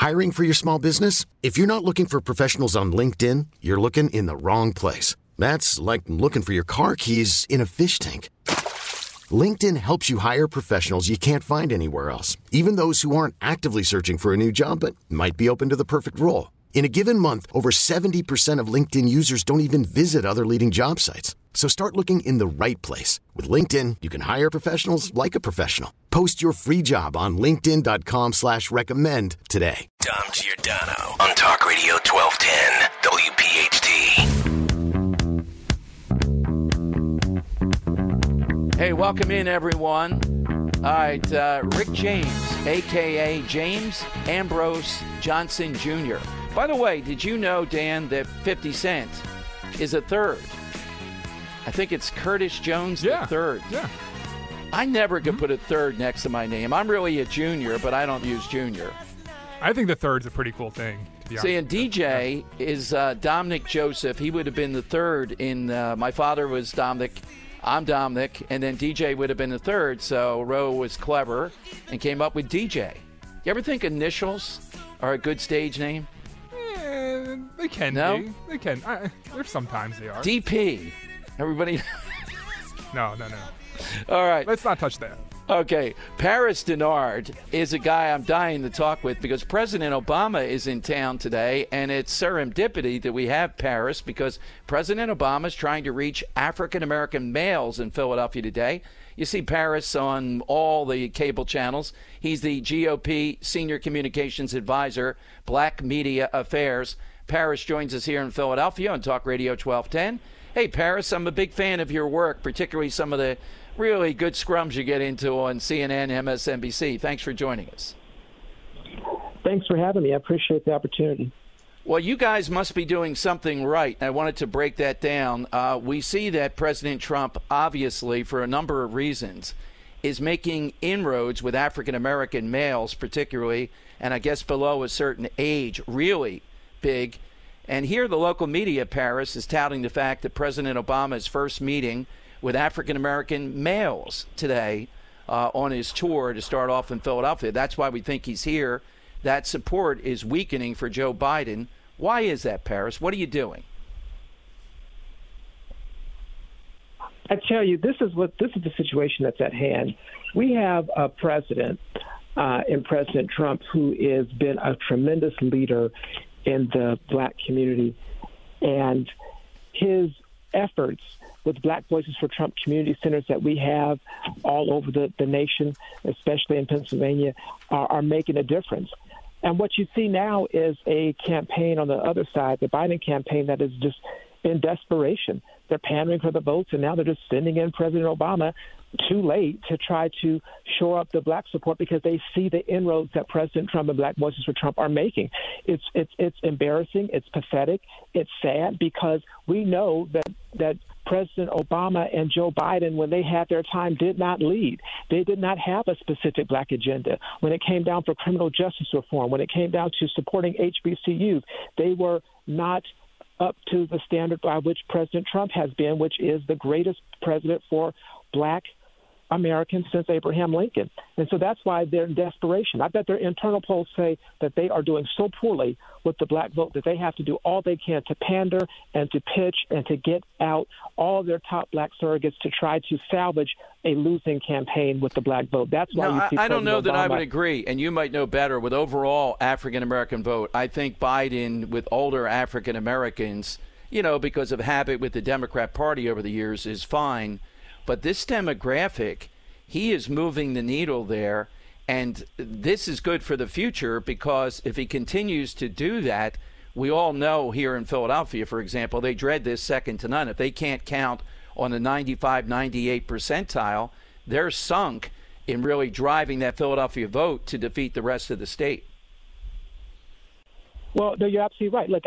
Hiring for your small business? If you're not looking for professionals on LinkedIn, you're looking in the wrong place. That's like looking for your car keys in a fish tank. LinkedIn helps you hire professionals you can't find anywhere else, even those who aren't actively searching for a new job but might be open to the perfect role. In a given month, over 70% of LinkedIn users don't even visit other leading job sites. So start looking in the right place. With LinkedIn, you can hire professionals like a professional. Post your free job on linkedin.com/recommend today. Dom Giordano on Talk Radio 1210 WPHT. Hey, welcome in, everyone. All right, Rick James, a.k.a. James Ambrose Johnson Jr. By the way, did you know, Dan, that 50 Cent is a third? I think it's Curtis Jones the third. Yeah. I never could put a third next to my name. I'm really a junior, but I don't use junior. I think the third's a pretty cool thing, to be honest. See, and DJ is Dominic Joseph. He would have been the third in my father was Dominic. I'm Dominic, and then DJ would have been the third, so Roe was clever and came up with DJ. You ever think initials are a good stage name? Yeah, they can be. They can. There's sometimes they are. DP. Everybody? No. All right. Let's not touch that. Okay. Paris Denard is a guy I'm dying to talk with because President Obama is in town today, and it's serendipity that we have Paris because President Obama is trying to reach African-American males in Philadelphia today. You see Paris on all the cable channels. He's the GOP Senior Communications Advisor, Black Media Affairs. Paris joins us here in Philadelphia on Talk Radio 1210. Hey, Paris, I'm a big fan of your work, particularly some of the really good scrums you get into on CNN, MSNBC. Thanks for joining us. Thanks for having me. I appreciate the opportunity. Well, you guys must be doing something right. I wanted to break that down. We see that President Trump, obviously, for a number of reasons, is making inroads with African-American males, particularly, and I guess below a certain age, really big. And here the local media, Paris, is touting the fact that President Obama's first meeting with African-American males today on his tour to start off in Philadelphia. That's why we think he's here. That support is weakening for Joe Biden. Why is that, Paris? What are you doing? I tell you, this is the situation that's at hand. We have a president in President Trump who has been a tremendous leader in the black community, and his efforts with Black Voices for Trump community centers that we have all over the nation, especially in Pennsylvania, are making a difference. And what you see now is a campaign on the other side, the Biden campaign, that is just in desperation. They're pandering for the votes, and now they're just sending in President Obama too late to try to shore up the black support because they see the inroads that President Trump and Black Voices for Trump are making. It's embarrassing. It's pathetic. It's sad because we know that President Obama and Joe Biden, when they had their time, did not lead. They did not have a specific black agenda. When it came down for criminal justice reform, when it came down to supporting HBCUs, they were not up to the standard by which President Trump has been, which is the greatest president for black Americans since Abraham Lincoln. And so that's why they're in desperation. I bet their internal polls say that they are doing so poorly with the black vote that they have to do all they can to pander and to pitch and to get out all their top black surrogates to try to salvage a losing campaign with the black vote. That's why you see I don't know President that Obama. I would agree, and you might know better, with overall African-American vote. I think Biden, with older African-Americans, because of habit with the Democrat Party over the years, is fine. But this demographic, he is moving the needle there, and this is good for the future because if he continues to do that, we all know here in Philadelphia, for example, they dread this second to none. If they can't count on the 95, 98 percentile, they're sunk in really driving that Philadelphia vote to defeat the rest of the state. Well, no, you're absolutely right. Look,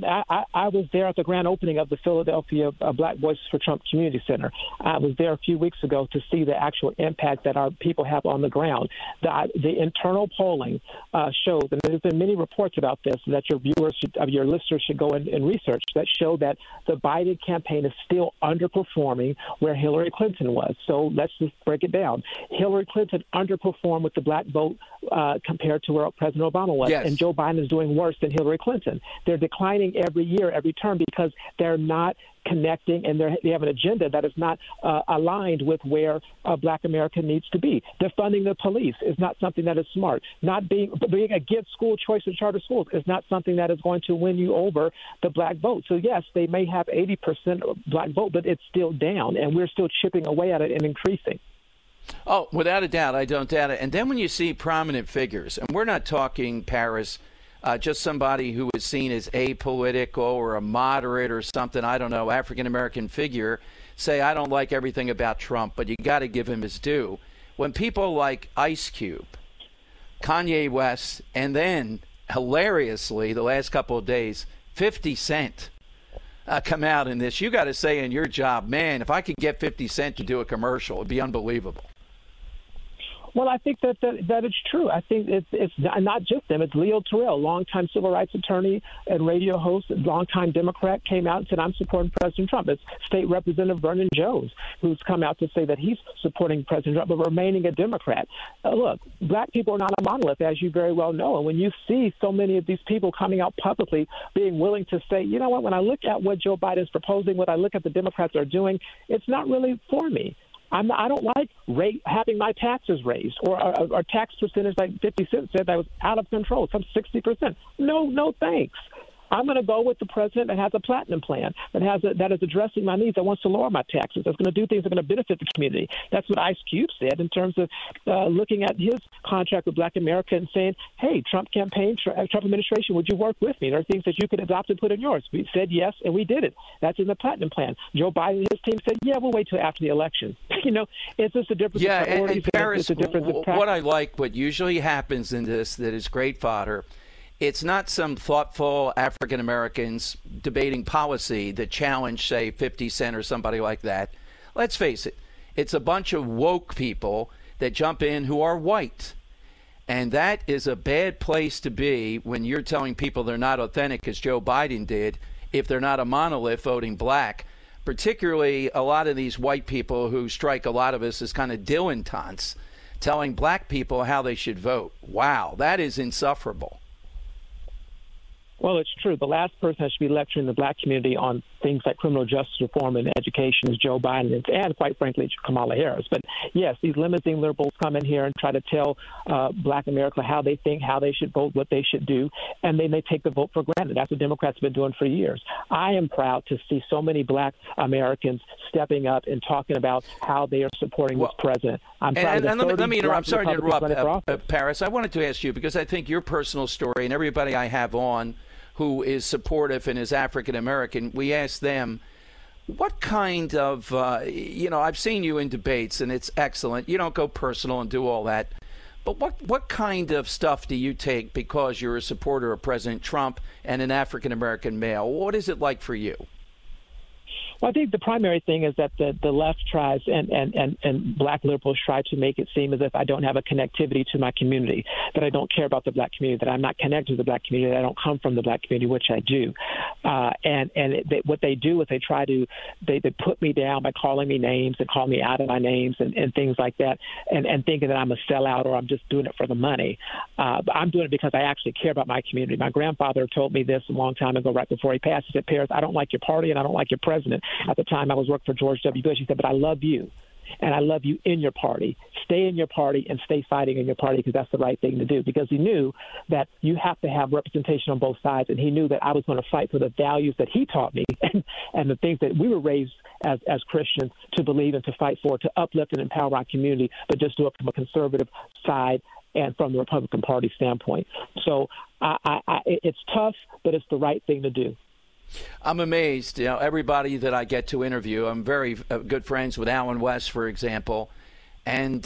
I was there at the grand opening of the Philadelphia Black Voices for Trump Community Center. I was there a few weeks ago to see the actual impact that our people have on the ground. The internal polling shows, and there's been many reports about this, that your listeners should go and research, that show that the Biden campaign is still underperforming where Hillary Clinton was. So let's just break it down. Hillary Clinton underperformed with the black vote compared to where President Obama was, yes. and Joe Biden is doing worse than Hillary Clinton. They're declining every year, every term, because they're not connecting, and they have an agenda that is not aligned with where Black America needs to be. Defunding the police is not something that is smart. Not being against school choice and charter schools is not something that is going to win you over the black vote. So yes, they may have 80% black vote, but it's still down, and we're still chipping away at it and increasing. Oh, without a doubt, I don't doubt it. And then when you see prominent figures, and we're not talking, Paris, just somebody who is seen as apolitical or a moderate or something, I don't know, African-American figure, say, I don't like everything about Trump, but you got to give him his due. When people like Ice Cube, Kanye West, and then, hilariously, the last couple of days, 50 Cent come out in this, you got to say in your job, man, if I could get 50 Cent to do a commercial, it'd be unbelievable. Well, I think that it's true. I think it's not just them. It's Leo Terrell, longtime civil rights attorney and radio host, longtime Democrat, came out and said, I'm supporting President Trump. It's State Representative Vernon Jones, who's come out to say that he's supporting President Trump, but remaining a Democrat. Look, black people are not a monolith, as you very well know. And when you see so many of these people coming out publicly being willing to say, you know what, when I look at what Joe Biden is proposing, what I look at the Democrats are doing, it's not really for me. I don't like having my taxes raised or tax percentage like 50 Cent said that was out of control, some 60%. No, thanks. I'm going to go with the president that has a platinum plan, that is addressing my needs, that wants to lower my taxes, that's going to do things that are going to benefit the community. That's what Ice Cube said in terms of looking at his contract with Black America and saying, hey, Trump administration, would you work with me? There are things that you could adopt and put in yours. We said yes, and we did it. That's in the platinum plan. Joe Biden and his team said, yeah, we'll wait till after the election. It's just a difference in priorities. And Paris, it's a difference in what I like, what usually happens in this that is great fodder, it's not some thoughtful African Americans debating policy that challenge, say, 50 Cent or somebody like that. Let's face it, it's a bunch of woke people that jump in who are white. And that is a bad place to be when you're telling people they're not authentic, as Joe Biden did, if they're not a monolith voting black. Particularly a lot of these white people who strike a lot of us as kind of dilettantes, telling black people how they should vote. Wow, that is insufferable. Well, it's true. The last person that should be lecturing the black community on things like criminal justice reform and education is Joe Biden and quite frankly, Kamala Harris. But yes, these limousine liberals come in here and try to tell black America how they think, how they should vote, what they should do, and then they take the vote for granted. That's what Democrats have been doing for years. I am proud to see so many black Americans stepping up and talking about how they are supporting this president. I'm proud and let me interrupt. I'm sorry to interrupt, Paris. I wanted to ask you, because I think your personal story and everybody I have on who is supportive and is African-American, we ask them, what kind of, I've seen you in debates, and it's excellent. You don't go personal and do all that. But what kind of stuff do you take because you're a supporter of President Trump and an African-American male? What is it like for you? Well, I think the primary thing is that the left tries and black liberals try to make it seem as if I don't have a connectivity to my community, that I don't care about the black community, that I'm not connected to the black community, that I don't come from the black community, which I do. What they do is they put me down by calling me names and call me out of my names and things like that, and thinking that I'm a sellout or I'm just doing it for the money. But I'm doing it because I actually care about my community. My grandfather told me this a long time ago, right before he passed. He said, Paris, I don't like your party and I don't like your president. At the time, I was working for George W. Bush. He said, but I love you, and I love you in your party. Stay in your party and stay fighting in your party because that's the right thing to do, because he knew that you have to have representation on both sides, and he knew that I was going to fight for the values that he taught me and the things that we were raised as Christians to believe and to fight for, to uplift and empower our community, but just do it from a conservative side and from the Republican Party standpoint. So it's tough, but it's the right thing to do. I'm amazed. Everybody that I get to interview, I'm very good friends with Alan West, for example, And,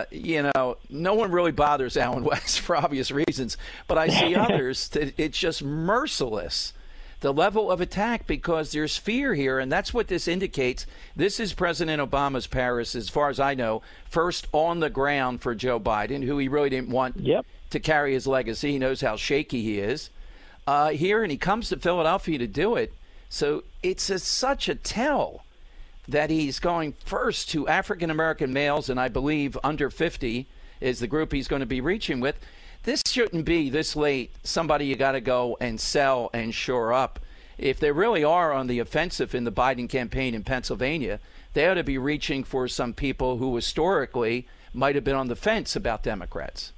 no one really bothers Allen West for obvious reasons. But I see others that it's just merciless, the level of attack, because there's fear here. And that's what this indicates. This is President Obama's Paris, as far as I know, first on the ground for Joe Biden, who he really didn't want to carry his legacy. He knows how shaky he is here, and he comes to Philadelphia to do it. So it's such a tell that he's going first to African-American males, and I believe under 50 is the group he's going to be reaching with. This shouldn't be this late somebody you got to go and sell and shore up. If they really are on the offensive in the Biden campaign in Pennsylvania, they ought to be reaching for some people who historically might have been on the fence about Democrats.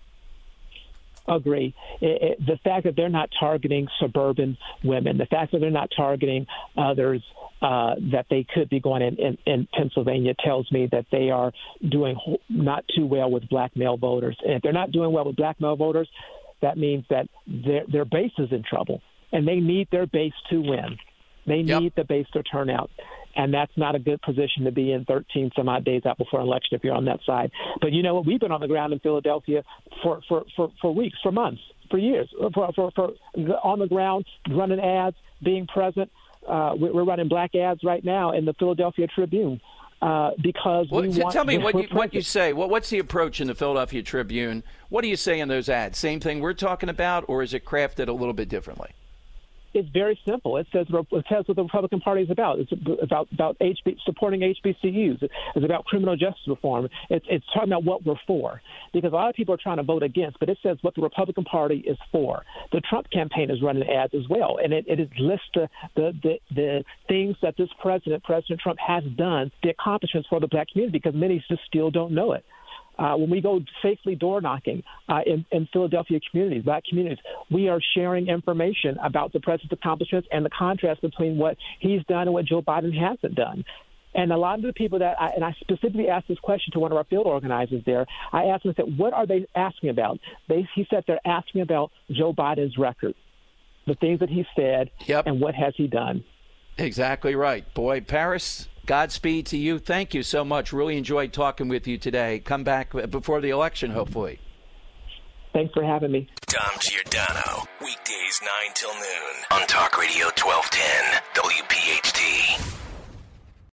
Agree. The fact that they're not targeting suburban women, the fact that they're not targeting others that they could be going in Pennsylvania tells me that they are doing not too well with black male voters. And if they're not doing well with black male voters, that means that their base is in trouble, and they need their base to win. They need the base to turn out. And that's not a good position to be in 13 some odd days out before an election if you're on that side. But you know what? We've been on the ground in Philadelphia for weeks, for months, for years, for on the ground, running ads, being present. We're running black ads right now in the Philadelphia Tribune because we want. Tell me what you say. What's the approach in the Philadelphia Tribune? What do you say in those ads? Same thing we're talking about, or is it crafted a little bit differently? It's very simple. It says what the Republican Party is about. It's about supporting HBCUs. It's about criminal justice reform. It's talking about what we're for. Because a lot of people are trying to vote against, but it says what the Republican Party is for. The Trump campaign is running ads as well, and it lists the things that this President Trump, has done, the accomplishments for the black community, because many just still don't know it. When we go safely door knocking in Philadelphia communities, black communities, we are sharing information about the president's accomplishments and the contrast between what he's done and what Joe Biden hasn't done. And a lot of the people I specifically asked this question to one of our field organizers there, I asked them, I said, what are they asking about? He said they're asking about Joe Biden's record, the things that he said, and what has he done. Exactly right. Boy, Paris, Godspeed to you. Thank you so much. Really enjoyed talking with you today. Come back before the election, hopefully. Thanks for having me. Dom Giordano, weekdays 9 till noon on Talk Radio 1210, WPHT.